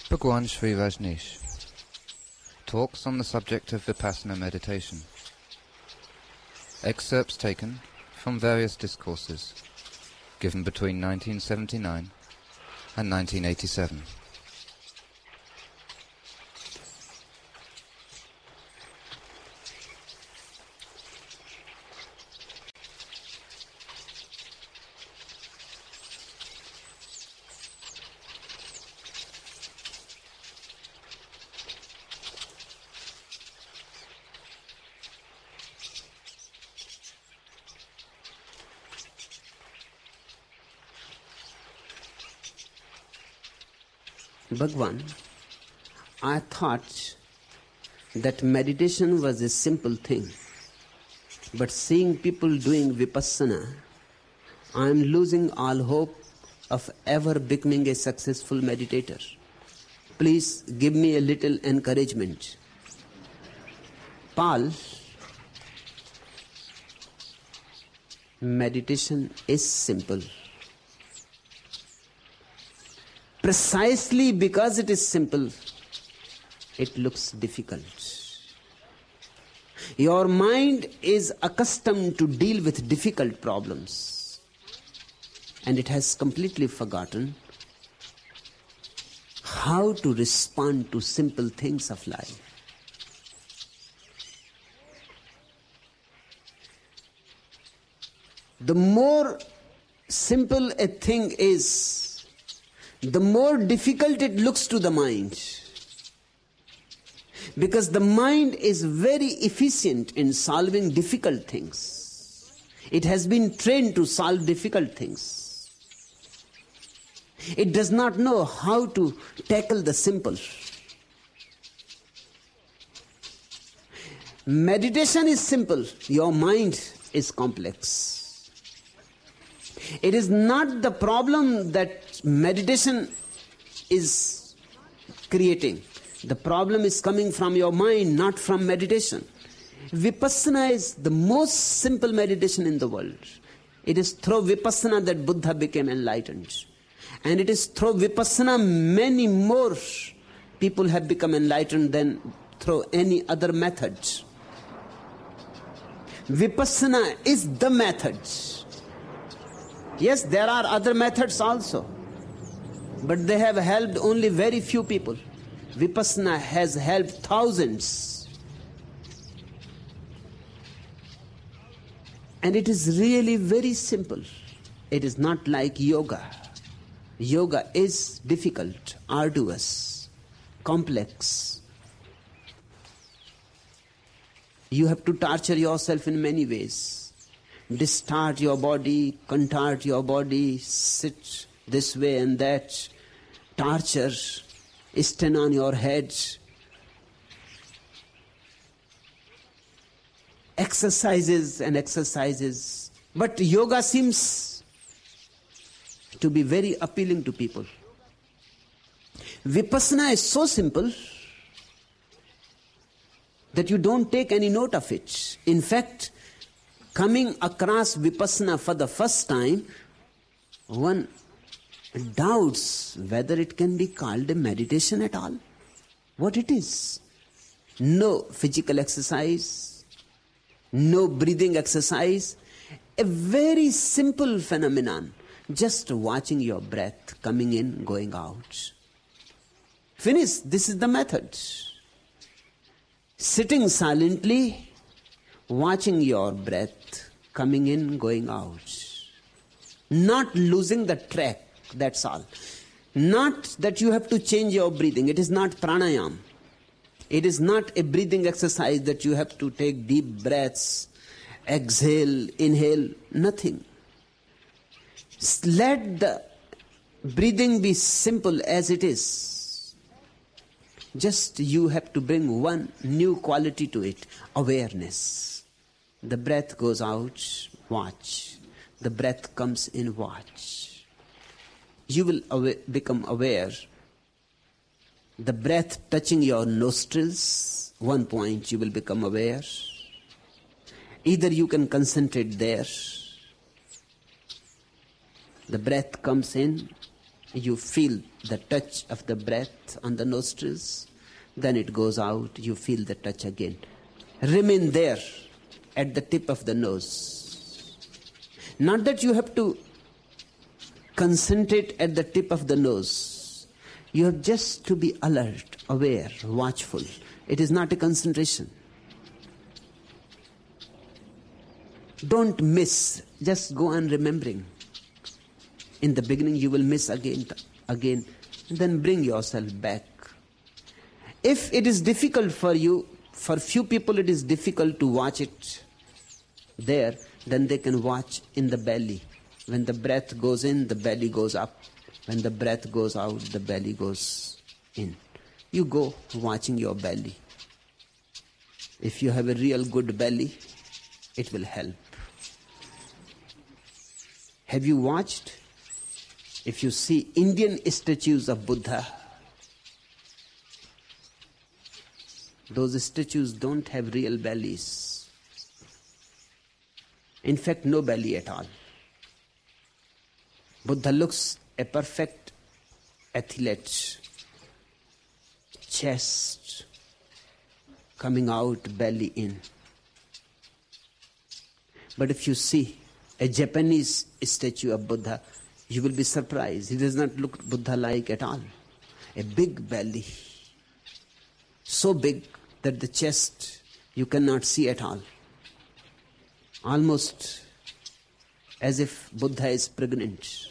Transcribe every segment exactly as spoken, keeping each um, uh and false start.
Bhagwan Sri Rajneesh talks on the subject of Vipassana meditation. Excerpts taken from various discourses given between nineteen seventy-nine and nineteen eighty-seven. Bhagwan, I thought that meditation was a simple thing, but seeing people doing Vipassana, I am losing all hope of ever becoming a successful meditator. Please give me a little encouragement. Paul, meditation is simple. Precisely because it is simple, it looks difficult. Your mind is accustomed to deal with difficult problems, and it has completely forgotten how to respond to simple things of life. The more simple a thing is, the more difficult it looks to the mind, because the mind is very efficient in solving difficult things. It has been trained to solve difficult things. It does not know how to tackle the simple. Meditation is simple. Your mind is complex. It is not the problem that meditation is creating. The problem is coming from your mind, not from meditation. Vipassana is the most simple meditation in the world. It is through Vipassana that Buddha became enlightened. And it is through Vipassana many more people have become enlightened than through any other method. Vipassana is the method. Yes, there are other methods also, but they have helped only very few people. Vipassana has helped thousands. And it is really very simple. It is not like yoga. Yoga is difficult, arduous, complex. You have to torture yourself in many ways. Distort your body, contort your body, sit this way and that, torture, stand on your head, exercises and exercises. But yoga seems to be very appealing to people. Vipassana is so simple that you don't take any note of it. In fact, coming across Vipassana for the first time, one doubts whether it can be called a meditation at all. What it is? No physical exercise, no breathing exercise, a very simple phenomenon, just watching your breath coming in, going out. Finish, this is the method. Sitting silently, watching your breath coming in, going out. Not losing the track, that's all. Not that you have to change your breathing. It is not pranayam. It is not a breathing exercise that you have to take deep breaths, exhale, inhale, nothing. Let the breathing be simple as it is. Just you have to bring one new quality to it, awareness. The breath goes out, watch. The breath comes in, watch. You will awa- become aware. The breath touching your nostrils, one point you will become aware. Either you can concentrate there. The breath comes in, You feel the touch of the breath on the nostrils. Then it goes out. You feel the touch again. Remain there at the tip of the nose. Not that you have to concentrate at the tip of the nose. You have just to be alert, aware, watchful. It is not a concentration. Don't miss. Just go on remembering. In the beginning you will miss again, again, and then bring yourself back. If it is difficult for you, for few people it is difficult to watch it there, then they can watch in the belly. When the breath goes in, the belly goes up. When the breath goes out, the belly goes in. You go watching your belly. If you have a real good belly, it will help. Have you watched? If you see Indian statues of Buddha, those statues don't have real bellies. In fact, no belly at all. Buddha looks a perfect athlete. Chest coming out, belly in. But if you see a Japanese statue of Buddha, you will be surprised. He does not look Buddha-like at all. A big belly. So big that the chest you cannot see at all. Almost as if Buddha is pregnant.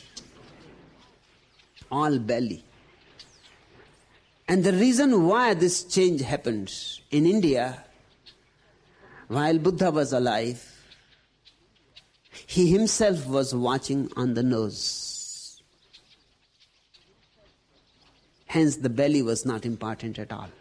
All belly. And the reason why this change happened in India, while Buddha was alive, he himself was watching on the nose. Hence the belly was not important at all.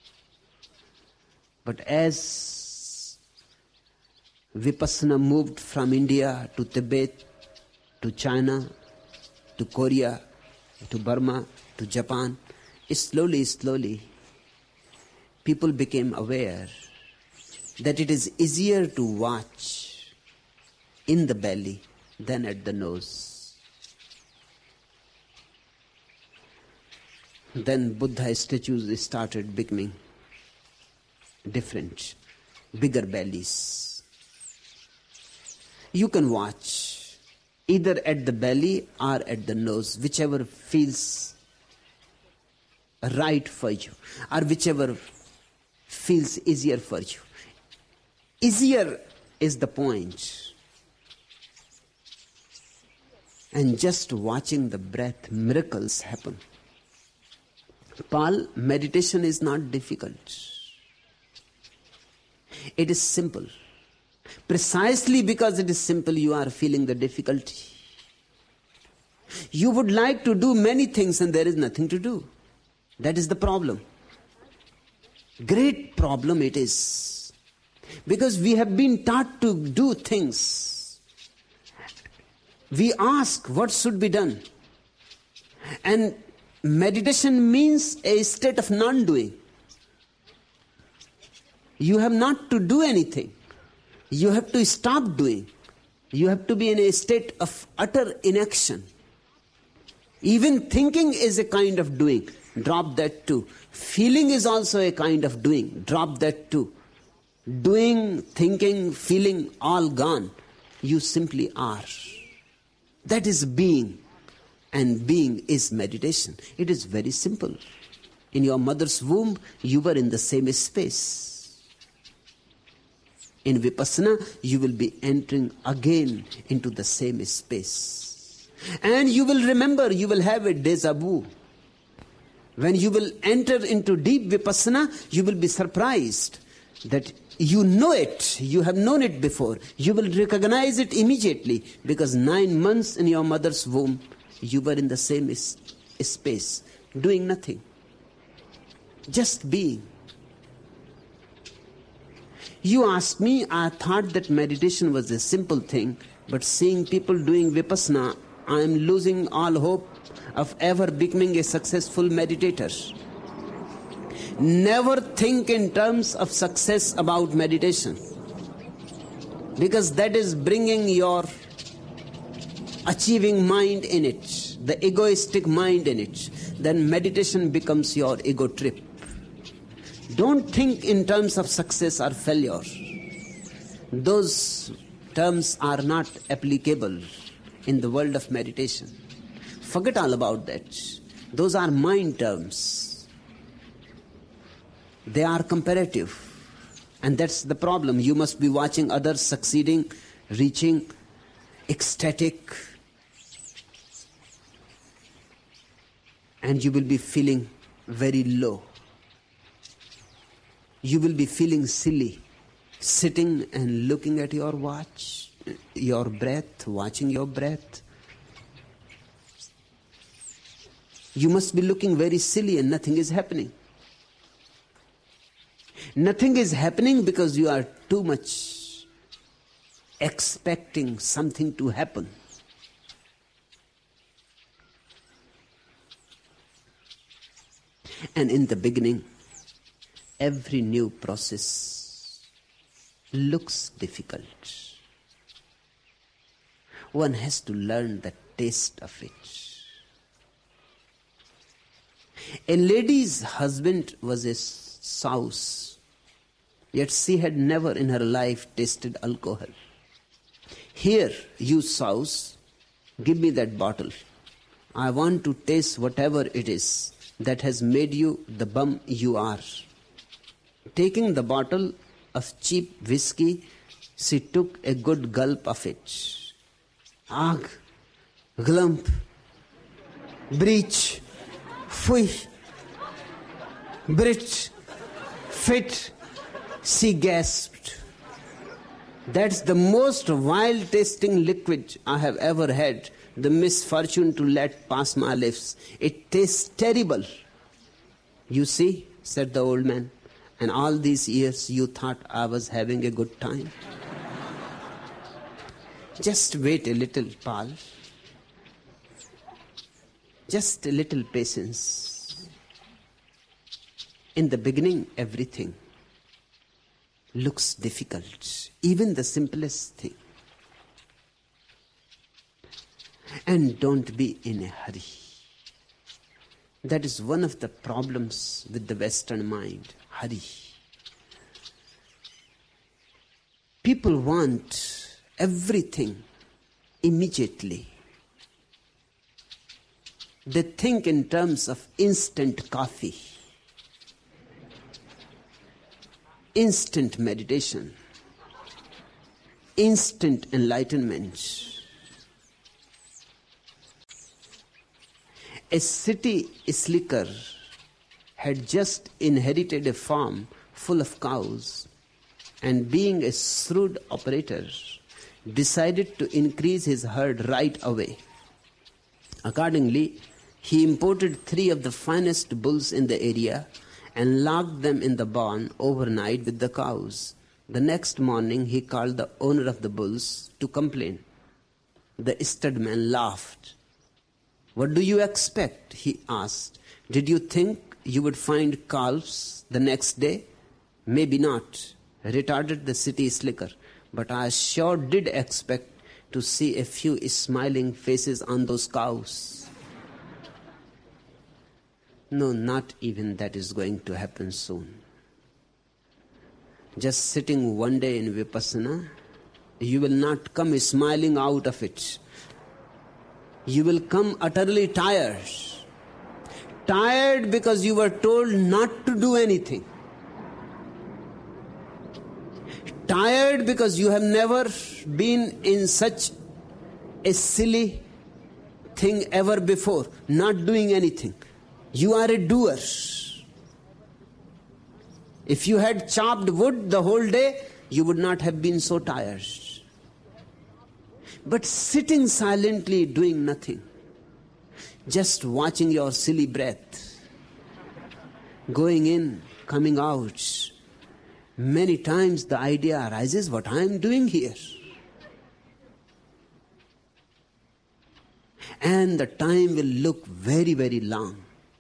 But as Vipassana moved from India to Tibet, to China, to Korea, to Burma, to Japan, slowly, slowly, people became aware that it is easier to watch in the belly than at the nose. Then Buddha statues started becoming different, bigger bellies. You can watch either at the belly or at the nose, whichever feels right for you, or whichever feels easier for you. Easier is the point. And just watching the breath, miracles happen. Paul, meditation is not difficult. It is simple. Precisely because it is simple, you are feeling the difficulty. You would like to do many things and there is nothing to do. That is the problem. Great problem it is. Because we have been taught to do things. We ask what should be done. And meditation means a state of non-doing. You have not to do anything. You have to stop doing. You have to be in a state of utter inaction. Even thinking is a kind of doing. Drop that too. Feeling is also a kind of doing. Drop that too. Doing, thinking, feeling, all gone. You simply are. That is being. And being is meditation. It is very simple. In your mother's womb, you were in the same space. In Vipassana, you will be entering again into the same space. And you will remember, you will have a déjà vu. When you will enter into deep Vipassana, you will be surprised that you know it. You have known it before. You will recognize it immediately because nine months in your mother's womb, you were in the same space, doing nothing. Just being. You asked me, I thought that meditation was a simple thing, but seeing people doing Vipassana, I am losing all hope of ever becoming a successful meditator. Never think in terms of success about meditation, because that is bringing your achieving mind in it, the egoistic mind in it, then meditation becomes your ego trip. Don't think in terms of success or failure. Those terms are not applicable in the world of meditation. Forget all about that. Those are mind terms. They are comparative. And that's the problem. You must be watching others succeeding, reaching, ecstatic. And you will be feeling very low. You will be feeling silly, sitting and looking at your watch, your breath, watching your breath. You must be looking very silly and nothing is happening. Nothing is happening because you are too much expecting something to happen. And in the beginning, every new process looks difficult. One has to learn the taste of it. A lady's husband was a souse, yet she had never in her life tasted alcohol. Here, you souse, give me that bottle. I want to taste whatever it is that has made you the bum you are. Taking the bottle of cheap whiskey, she took a good gulp of it. Ag, glump, breach, fui, brit, fit, she gasped. That's the most vile tasting liquid I have ever had the misfortune to let pass my lips. It tastes terrible. You see, said the old man, and all these years you thought I was having a good time. Just wait a little, Paul. Just a little patience. In the beginning, everything looks difficult, even the simplest thing. And don't be in a hurry. That is one of the problems with the Western mind. Hurry. People want everything immediately. They think in terms of instant coffee, instant meditation, instant enlightenment. A city slicker had just inherited a farm full of cows, and being a shrewd operator, decided to increase his herd right away. Accordingly, he imported three of the finest bulls in the area and locked them in the barn overnight with the cows. The next morning, he called the owner of the bulls to complain. The stud-man laughed. "What do you expect?" he asked. "Did you think you would find calves the next day?" "Maybe not," retorted the city slicker, "but I sure did expect to see a few smiling faces on those cows." No, not even that is going to happen soon. Just sitting one day in Vipassana, you will not come smiling out of it. You will come utterly tired. Tired because you were told not to do anything. Tired because you have never been in such a silly thing ever before, not doing anything. You are a doer. If you had chopped wood the whole day, you would not have been so tired. But sitting silently doing nothing, just watching your silly breath, going in, coming out, many times the idea arises, what I am doing here? And the time will look very, very long.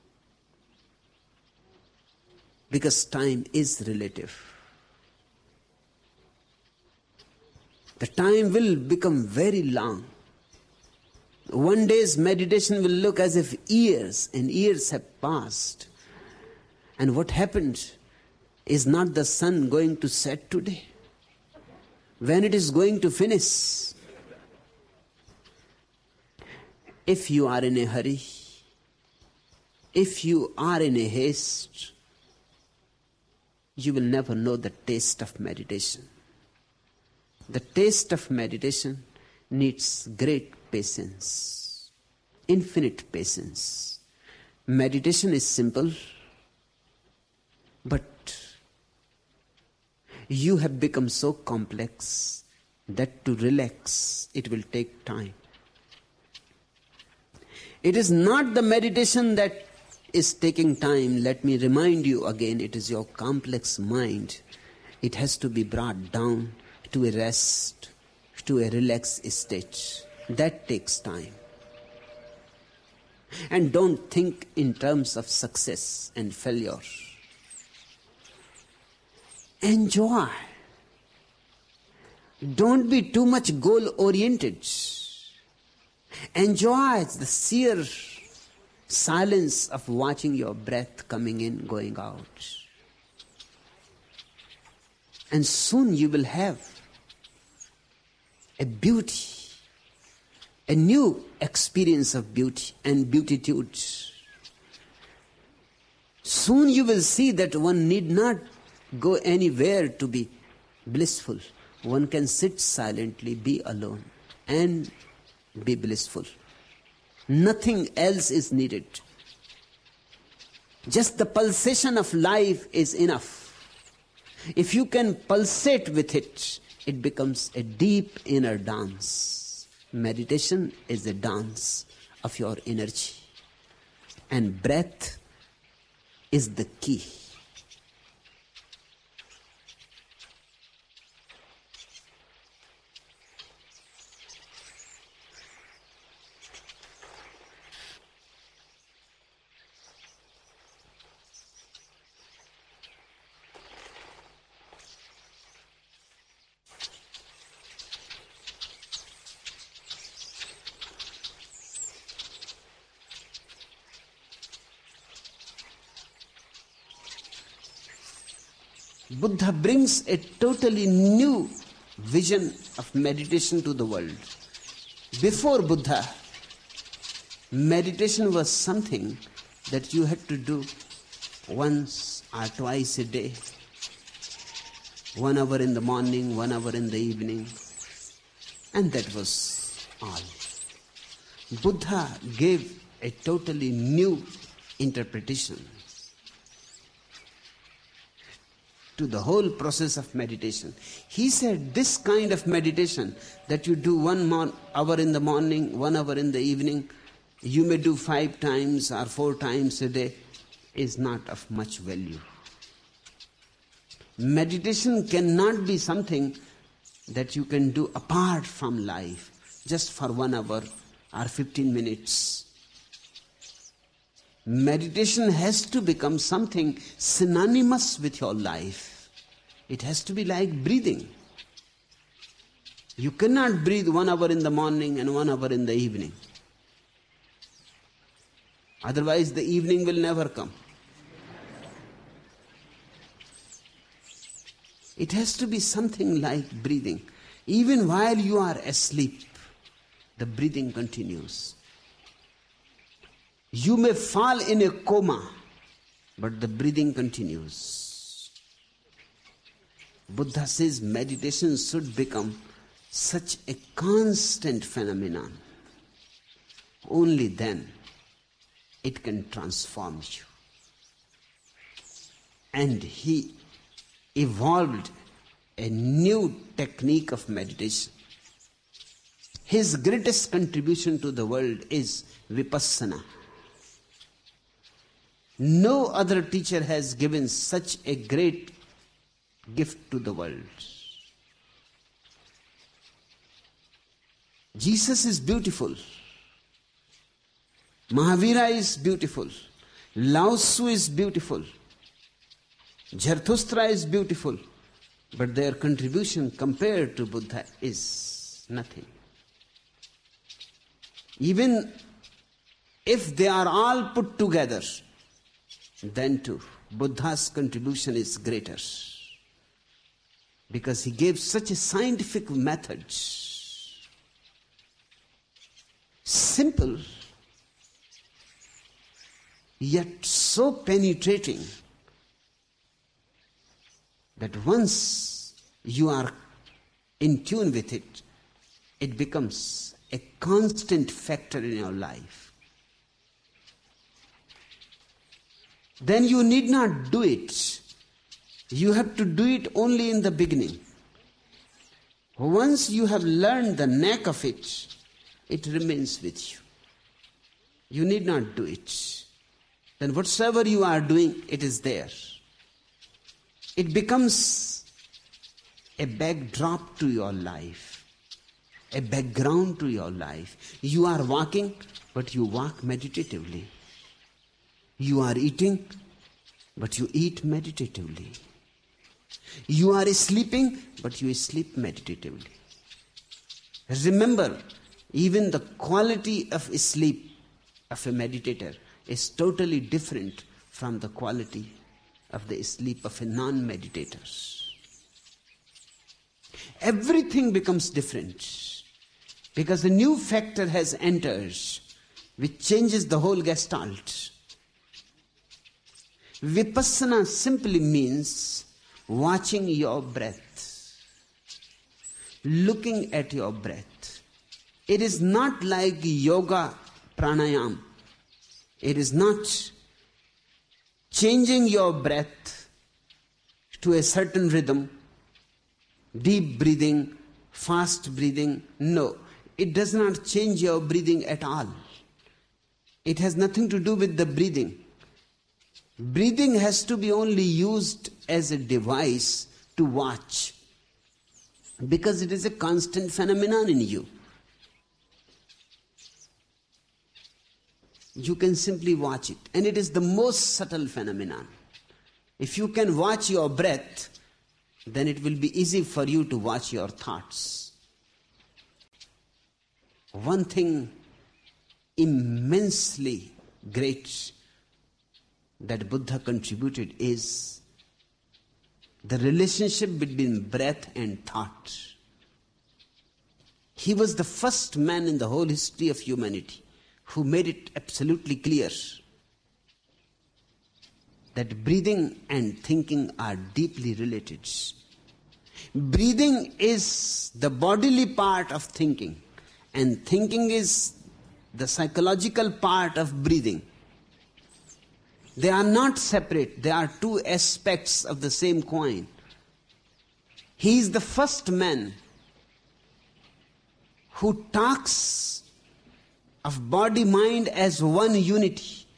Because time is relative. The time will become very long. one day's meditation will look as if years and years have passed. And what happened is not the sun going to set today. When it is going to finish. If you are in a hurry, if you are in a haste, you will never know the taste of meditation. The taste of meditation needs great patience, infinite patience. Meditation is simple, but you have become so complex that to relax, it will take time. It is not the meditation that is taking time. Let me remind you again, it is your complex mind. It has to be brought down to a rest, to a relaxed state. That takes time. And don't think in terms of success and failure. Enjoy. Don't be too much goal-oriented. Enjoy the sheer silence of watching your breath coming in, going out. And soon you will have a beauty, a new experience of beauty and beatitude. Soon you will see that one need not go anywhere to be blissful. One can sit silently, be alone, and be blissful. Nothing else is needed. Just the pulsation of life is enough. If you can pulsate with it, it becomes a deep inner dance. Meditation is a dance of your energy. And breath is the key. Buddha brings a totally new vision of meditation to the world. Before Buddha, meditation was something that you had to do once or twice a day. One hour in the morning, one hour in the evening. And that was all. Buddha gave a totally new interpretation to the whole process of meditation. He said this kind of meditation that you do one more hour in the morning, one hour in the evening, you may do five times or four times a day, is not of much value. Meditation cannot be something that you can do apart from life, just for one hour or fifteen minutes. Meditation has to become something synonymous with your life. It has to be like breathing. You cannot breathe one hour in the morning and one hour in the evening. Otherwise, the evening will never come. It has to be something like breathing. Even while you are asleep, the breathing continues. You may fall in a coma, but the breathing continues. Buddha says meditation should become such a constant phenomenon. Only then it can transform you. And he evolved a new technique of meditation. His greatest contribution to the world is Vipassana. No other teacher has given such a great gift to the world. Jesus is beautiful. Mahavira is beautiful. Lao Tzu is beautiful. Zarathustra is beautiful. But their contribution compared to Buddha is nothing. Even if they are all put together, then too, Buddha's contribution is greater. Because he gave such a scientific method, simple, yet so penetrating, that once you are in tune with it, it becomes a constant factor in your life. Then you need not do it. You have to do it only in the beginning. Once you have learned the knack of it, it remains with you. You need not do it. Then whatsoever you are doing, it is there. It becomes a backdrop to your life, a background to your life. You are walking, but you walk meditatively. You are eating, but you eat meditatively. You are sleeping, but you sleep meditatively. Remember, even the quality of sleep of a meditator is totally different from the quality of the sleep of a non-meditator. Everything becomes different because a new factor has entered which changes the whole gestalt. Vipassana simply means watching your breath, looking at your breath. It is not like yoga pranayam. It is not changing your breath to a certain rhythm, deep breathing, fast breathing. No, it does not change your breathing at all. It has nothing to do with the breathing. Breathing has to be only used as a device to watch, because it is a constant phenomenon in you. You can simply watch it, and it is the most subtle phenomenon. If you can watch your breath, then it will be easy for you to watch your thoughts. One thing immensely great that Buddha contributed is the relationship between breath and thought. He was the first man in the whole history of humanity who made it absolutely clear that breathing and thinking are deeply related. Breathing is the bodily part of thinking, and thinking is the psychological part of breathing. They are not separate. They are two aspects of the same coin. He is the first man who talks of body-mind as one unity.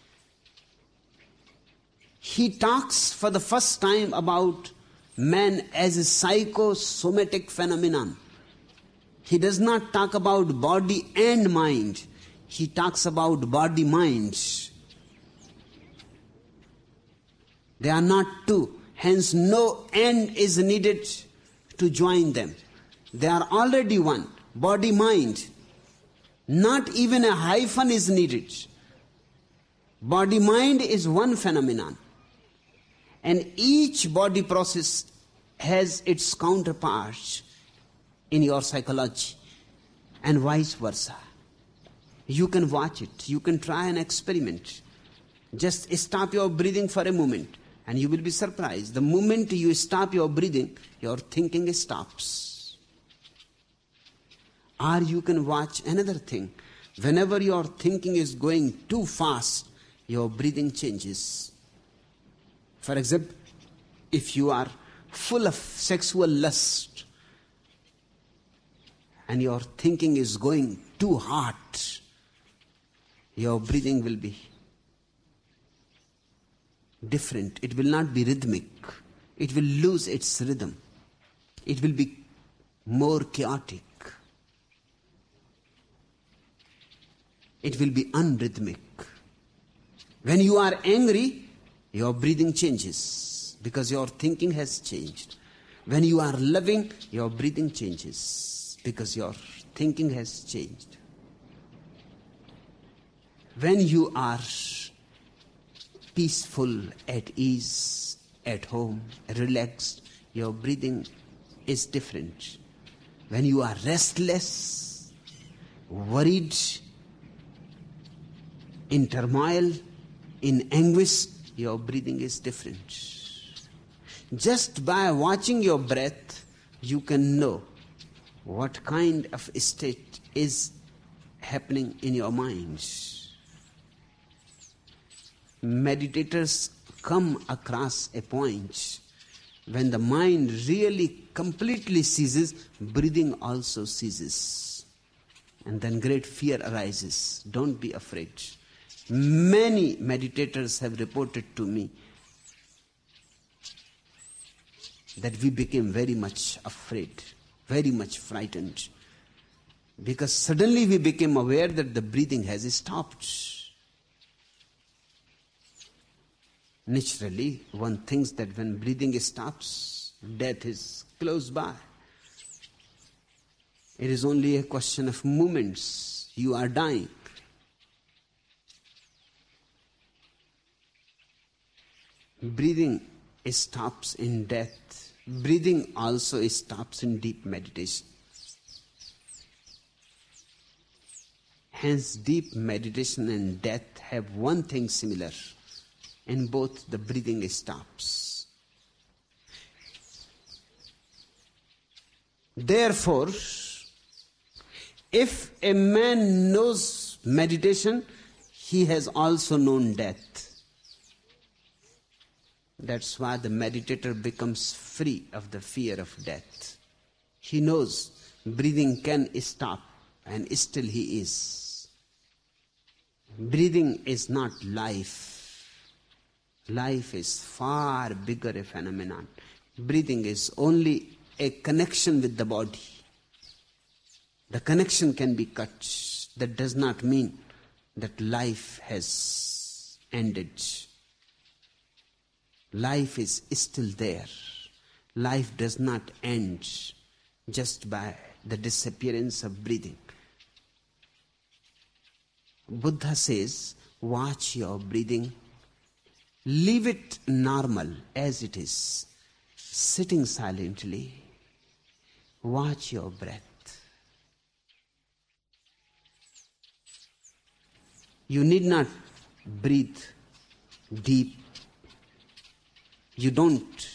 He talks for the first time about man as a psychosomatic phenomenon. He does not talk about body and mind. He talks about body-mind. They are not two. Hence, no end is needed to join them. They are already one. Body-mind. Not even a hyphen is needed. Body-mind is one phenomenon. And each body process has its counterpart in your psychology, and vice versa. You can watch it. You can try an experiment. Just stop your breathing for a moment, and you will be surprised. The moment you stop your breathing, your thinking stops. Or you can watch another thing. Whenever your thinking is going too fast, your breathing changes. For example, if you are full of sexual lust and your thinking is going too hot, your breathing will be different. It will not be rhythmic. It will lose its rhythm. It will be more chaotic. It will be unrhythmic. When you are angry, your breathing changes because your thinking has changed. When you are loving, your breathing changes because your thinking has changed. when you are peaceful, at ease, at home, relaxed, your breathing is different. When you are restless, worried, in turmoil, in anguish, your breathing is different. Just by watching your breath, you can know what kind of state is happening in your mind. Meditators come across a point when the mind really completely ceases, breathing also ceases. And then great fear arises. Don't be afraid. Many meditators have reported to me that we became very much afraid, very much frightened, because suddenly we became aware that the breathing has stopped. Naturally, one thinks that when breathing stops, death is close by. It is only a question of moments. You are dying. Breathing stops in death. Breathing also stops in deep meditation. Hence, deep meditation and death have one thing similar. In both, the breathing stops. Therefore, if a man knows meditation, he has also known death. That's why the meditator becomes free of the fear of death. He knows breathing can stop, and still he is. Breathing is not life. Life is far bigger a phenomenon. Breathing is only a connection with the body. The connection can be cut. That does not mean that life has ended. Life is still there. Life does not end just by the disappearance of breathing. Buddha says, watch your breathing. Leave it normal as it is. Sitting silently, watch your breath. You need not breathe deep. You don't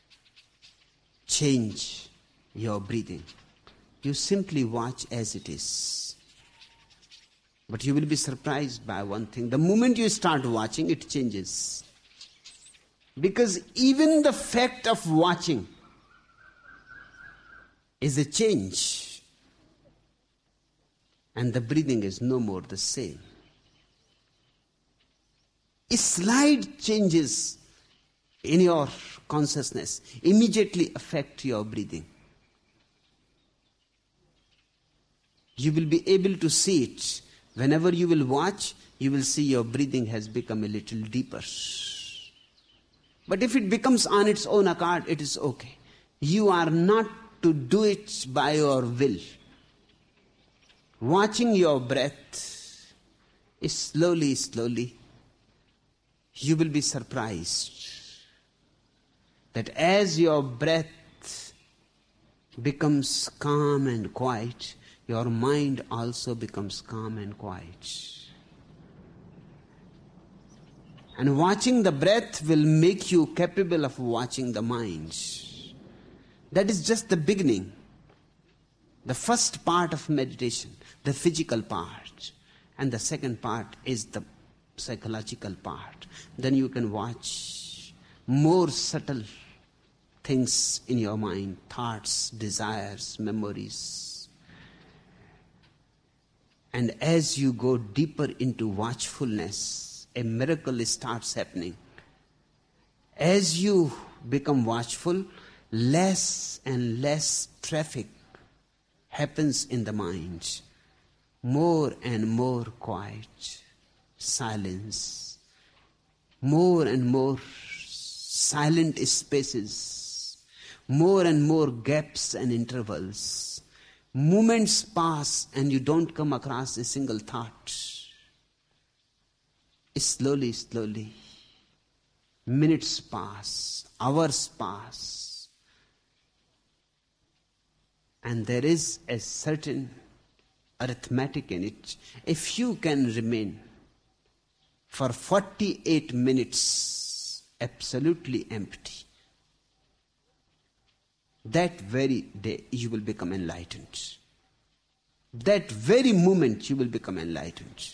change your breathing. You simply watch as it is. But you will be surprised by one thing. The moment you start watching, it changes. Because even the fact of watching is a change. And the breathing is no more the same. Slight changes in your consciousness immediately affect your breathing. You will be able to see it. Whenever you will watch, you will see your breathing has become a little deeper. But if it becomes on its own account, it is okay. You are not to do it by your will. Watching your breath is slowly, slowly, you will be surprised that as your breath becomes calm and quiet, your mind also becomes calm and quiet. And watching the breath will make you capable of watching the mind. That is just the beginning. The first part of meditation, the physical part. And the second part is the psychological part. Then you can watch more subtle things in your mind, thoughts, desires, memories. And as you go deeper into watchfulness, a miracle starts happening. As you become watchful, less and less traffic happens in the mind. More and more quiet, silence. More and more silent spaces. More and more gaps and intervals. Moments pass and you don't come across a single thought. slowly, slowly, minutes pass, hours pass, and there is a certain arithmetic in it. If you can remain for forty-eight minutes absolutely empty, that very day you will become enlightened. That very moment you will become enlightened.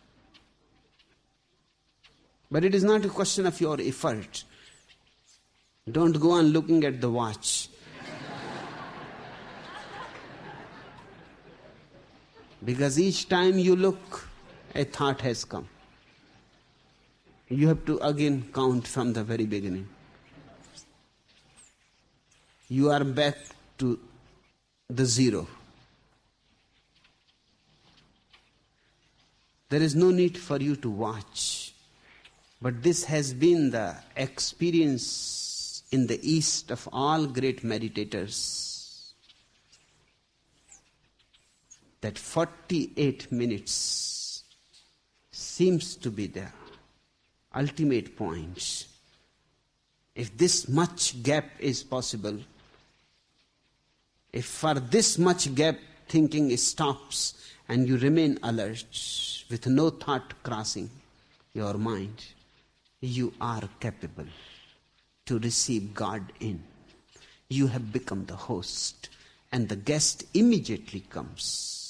But it is not a question of your effort. Don't go on looking at the watch. Because each time you look, a thought has come. You have to again count from the very beginning. You are back to the zero. There is no need for you to watch. But this has been the experience in the East of all great meditators, that forty-eight minutes seems to be the ultimate point. If this much gap is possible, if for this much gap thinking stops and you remain alert with no thought crossing your mind, you are capable to receive God in. You have become the host, and the guest immediately comes.